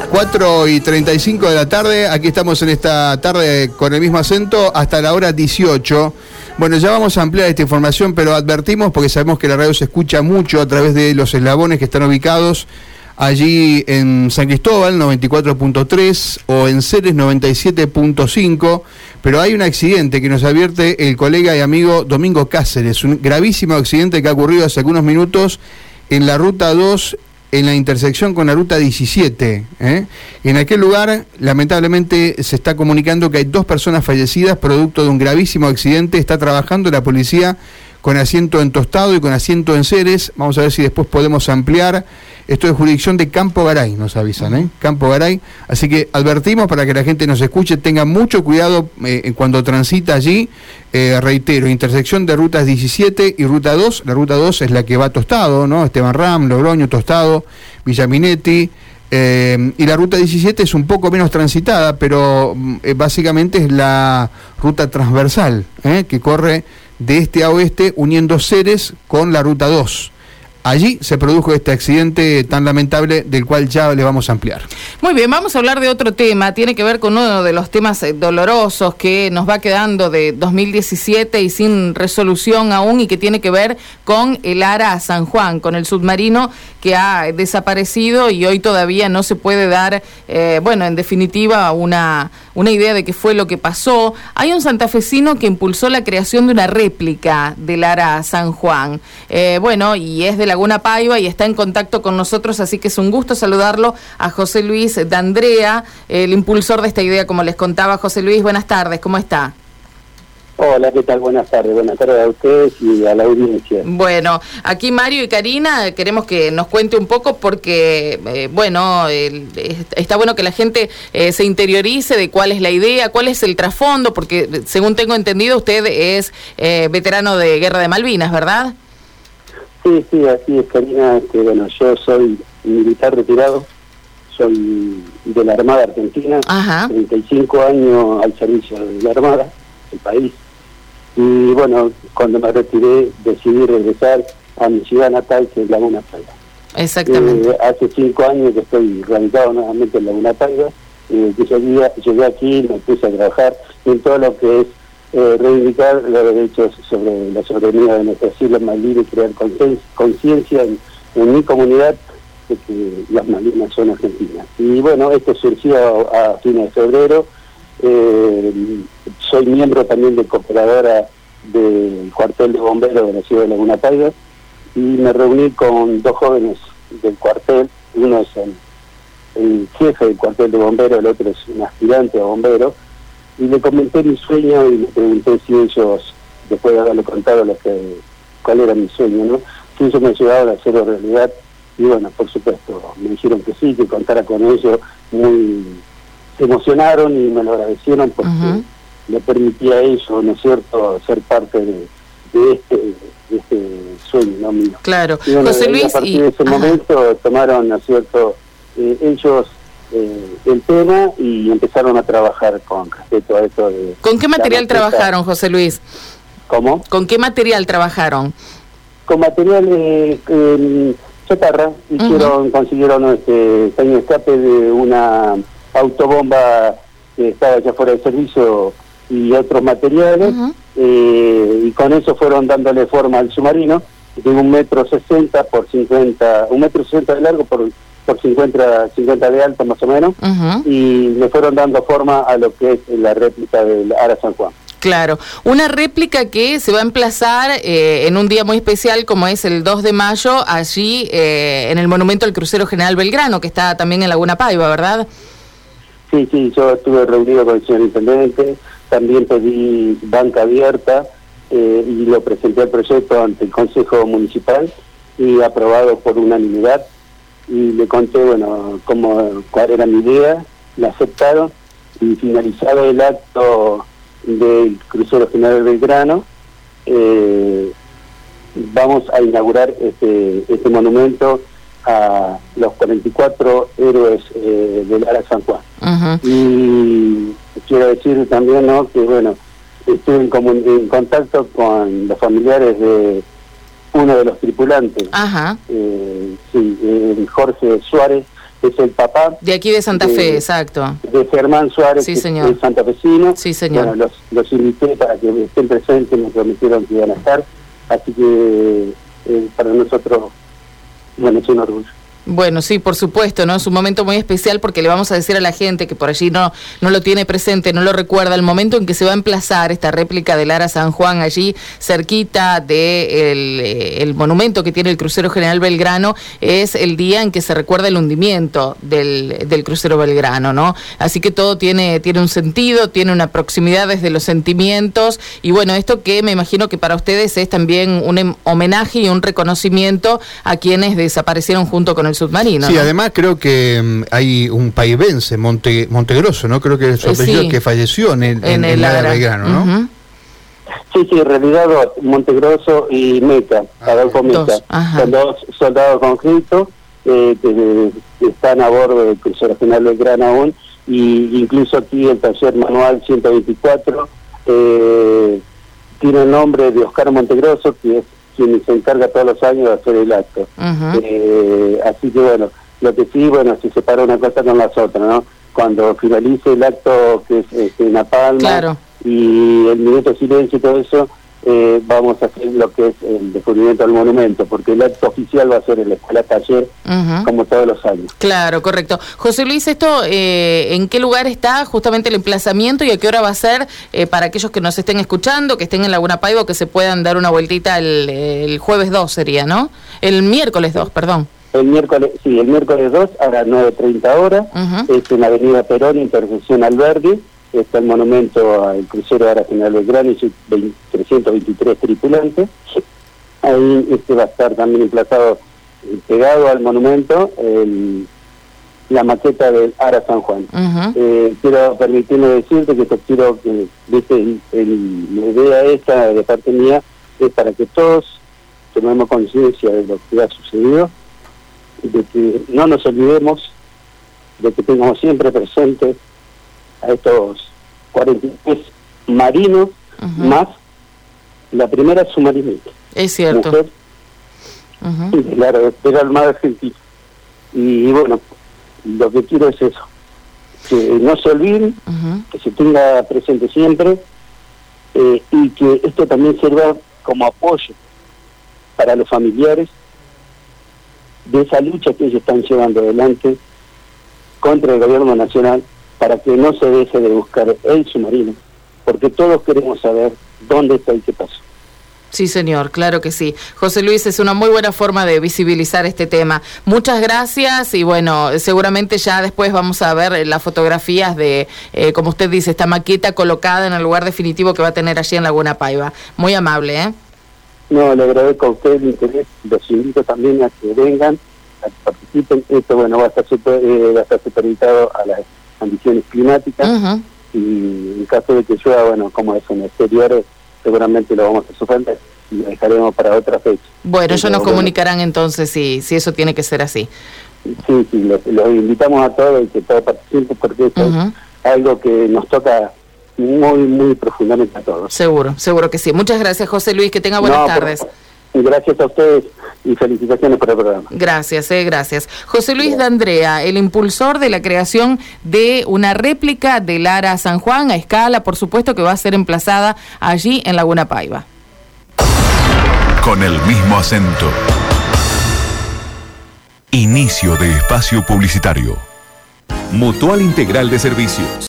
4:35 de la tarde, aquí estamos en esta tarde con el mismo acento hasta la hora 18. Bueno, ya vamos a ampliar esta información, pero advertimos porque sabemos que la radio se escucha mucho a través de los eslabones que están ubicados allí en San Cristóbal 94.3 o en Ceres 97.5, pero hay un accidente que nos advierte el colega y amigo Domingo Cáceres, un gravísimo accidente que ha ocurrido hace algunos minutos en la ruta 2, en la intersección con la ruta 17. En aquel lugar, lamentablemente, se está comunicando que hay 2 personas fallecidas producto de un gravísimo accidente. Está trabajando la policía con asiento en Tostado y con asiento en Ceres. Vamos a ver si después podemos ampliar. Esto es jurisdicción de Campo Garay, nos avisan, Campo Garay. Así que advertimos para que la gente nos escuche, tenga mucho cuidado cuando transita allí. Reitero, intersección de rutas 17 y ruta 2. La ruta 2 es la que va a Tostado, ¿no? Esteban Ram, Logroño, Tostado, Villaminetti. Y la ruta 17 es un poco menos transitada, pero básicamente es la ruta transversal, que corre de este a oeste uniendo Ceres con la ruta 2. Allí se produjo este accidente tan lamentable del cual ya le vamos a ampliar. Muy bien, vamos a hablar de otro tema. Tiene que ver con uno de los temas dolorosos que nos va quedando de 2017 y sin resolución aún, y que tiene que ver con el ARA San Juan, con el submarino que ha desaparecido y hoy todavía no se puede dar, en definitiva, una idea de qué fue lo que pasó. Hay un santafesino que impulsó la creación de una réplica del ARA San Juan. Y es de Laguna Paiva y está en contacto con nosotros, así que es un gusto saludarlo a José Luis D'Andrea, el impulsor de esta idea, como les contaba. José Luis, buenas tardes, ¿cómo está? Hola, ¿qué tal? Buenas tardes a ustedes y a la audiencia. Bueno, aquí Mario y Karina queremos que nos cuente un poco porque, está bueno que la gente se interiorice de cuál es la idea, cuál es el trasfondo, porque según tengo entendido usted es veterano de Guerra de Malvinas, ¿verdad? Sí, así es, Karina. Yo soy militar retirado, soy de la Armada Argentina. Ajá. 35 años al servicio de la Armada, del país. Y cuando me retiré decidí regresar a mi ciudad natal, que es Laguna Paiva. Exactamente. Hace 5 años que estoy radicado nuevamente en Laguna Paiva. Llegué aquí, me puse a trabajar en todo lo que es reivindicar los derechos sobre la soberanía de nuestras islas Malvinas y crear conciencia en mi comunidad de que las Malvinas son argentinas. Y esto surgió a fines de febrero. Soy miembro también de cooperadora del cuartel de bomberos de la ciudad de Laguna Paiva y me reuní con 2 jóvenes del cuartel. Uno es el jefe del cuartel de bomberos, el otro es un aspirante a bombero, y le comenté mi sueño y le pregunté si ellos, después de haberle contado cuál era mi sueño, ¿no? Si ellos me ayudaban a hacerlo realidad. Y por supuesto, me dijeron que sí, que contara con ellos. Se emocionaron y me lo agradecieron porque le permitía a ellos, ¿no es cierto?, ser parte de este sueño, ¿no?, mío. Claro. Y José Luis, a partir de ese momento tomaron, ¿no es cierto?, ellos el tema y empezaron a trabajar con respecto a esto de... ¿Con qué material trabajaron, José Luis? ¿Cómo? ¿Con qué material trabajaron? Con material chatarra. Consiguieron caño de escape de una autobomba que estaba ya fuera de servicio y otros materiales, y con eso fueron dándole forma al submarino de 1,60 m por 50, 1,60 m de largo por 50 de alto más o menos, y le fueron dando forma a lo que es la réplica del ARA San Juan. Claro, una réplica que se va a emplazar en un día muy especial como es el 2 de mayo, allí en el monumento al crucero General Belgrano, que está también en Laguna Paiva, ¿verdad? Sí, yo estuve reunido con el señor intendente, también pedí banca abierta y lo presenté el proyecto ante el Consejo Municipal y aprobado por unanimidad, y le conté, cuál era mi idea, la aceptaron, y finalizado el acto del crucero General Belgrano, vamos a inaugurar este monumento a los 44 héroes del ARA San Juan. Y quiero decir también, ¿no?, que estuve en contacto con los familiares de uno de los tripulantes, Jorge Suárez, es el papá. De aquí de Santa Fe, exacto. De Germán Suárez, sí, que señor. es santafesino. Sí, señor. Bueno, los invité para que estén presentes, me prometieron que iban a estar. Así que para nosotros, bueno, es un orgullo. Bueno, sí, por supuesto, ¿no? Es un momento muy especial porque le vamos a decir a la gente que por allí no lo tiene presente, no lo recuerda, el momento en que se va a emplazar esta réplica del Ara San Juan allí cerquita de el monumento que tiene el crucero General Belgrano, es el día en que se recuerda el hundimiento del crucero Belgrano, ¿no? Así que todo tiene un sentido, tiene una proximidad desde los sentimientos y bueno, esto que me imagino que para ustedes es también un homenaje y un reconocimiento a quienes desaparecieron junto con el submarino. Sí, ¿no? además creo que hay un paivense, Montegrosso, ¿no? Creo que es su apellido, sí, que falleció en el Ara Belgrano, ¿no? Uh-huh. Sí, en realidad Montegrosso y Meta, Adolfo Meta, son dos soldados conscriptos que están a bordo del crucero General Belgrano aún, y incluso aquí el taller manual 124 tiene el nombre de Oscar Montegrosso, que es quien se encarga todos los años de hacer el acto. Así que bueno, lo que sí, bueno, se separa una cosa con las otras, ¿no? Cuando finalice el acto, que es en La Palma, claro, y el minuto de silencio y todo eso, vamos a hacer lo que es el descubrimiento del monumento, porque el acto oficial va a ser en la escuela taller, como todos los años. Claro, correcto. José Luis, ¿esto en qué lugar está justamente el emplazamiento y a qué hora va a ser para aquellos que nos estén escuchando, que estén en Laguna Paiva, que se puedan dar una vueltita el jueves 2 sería, ¿no? El miércoles 2, perdón. El miércoles 2 a las 9:30 horas, es en la avenida Perón, intersección Alberdi. Está el monumento al crucero Ara General Belgrano y 323 tripulantes. Ahí va a estar también emplazado, pegado al monumento, la maqueta del Ara San Juan. Quiero permitirme decirte que quiero que la idea esta de parte mía es para que todos tomemos conciencia de lo que ha sucedido, de que no nos olvidemos, de que tengamos siempre presentes a estos 43 marinos, más la primera submarinista. Es cierto. Mujer, de la Armada Argentina. Y bueno, lo que quiero es eso, que no se olviden, que se tenga presente siempre, y que esto también sirva como apoyo para los familiares de esa lucha que ellos están llevando adelante contra el gobierno nacional, para que no se deje de buscar el submarino, porque todos queremos saber dónde está y qué pasó. Sí, señor, claro que sí. José Luis, es una muy buena forma de visibilizar este tema. Muchas gracias y bueno, seguramente ya después vamos a ver las fotografías de, como usted dice, esta maqueta colocada en el lugar definitivo que va a tener allí en Laguna Paiva. Muy amable, ¿eh? No, le agradezco a usted el interés, los invito también a que vengan, a que participen. Esto, bueno, va a estar supervisado a las condiciones climáticas, y en caso de que llueva, bueno, como es en exteriores, seguramente lo vamos a suspender y lo dejaremos para otra fecha. Bueno, ellos nos comunicarán entonces si eso tiene que ser así. Sí, los invitamos a todos y que todos participen, porque esto es algo que nos toca muy, muy profundamente a todos. Seguro que sí. Muchas gracias, José Luis, que tenga buenas tardes. Gracias a ustedes y felicitaciones por el programa. Gracias, gracias. José Luis D'Andrea, el impulsor de la creación de una réplica del Ara San Juan a escala, por supuesto, que va a ser emplazada allí en Laguna Paiva. Con el mismo acento. Inicio de espacio publicitario. Mutual Integral de Servicios.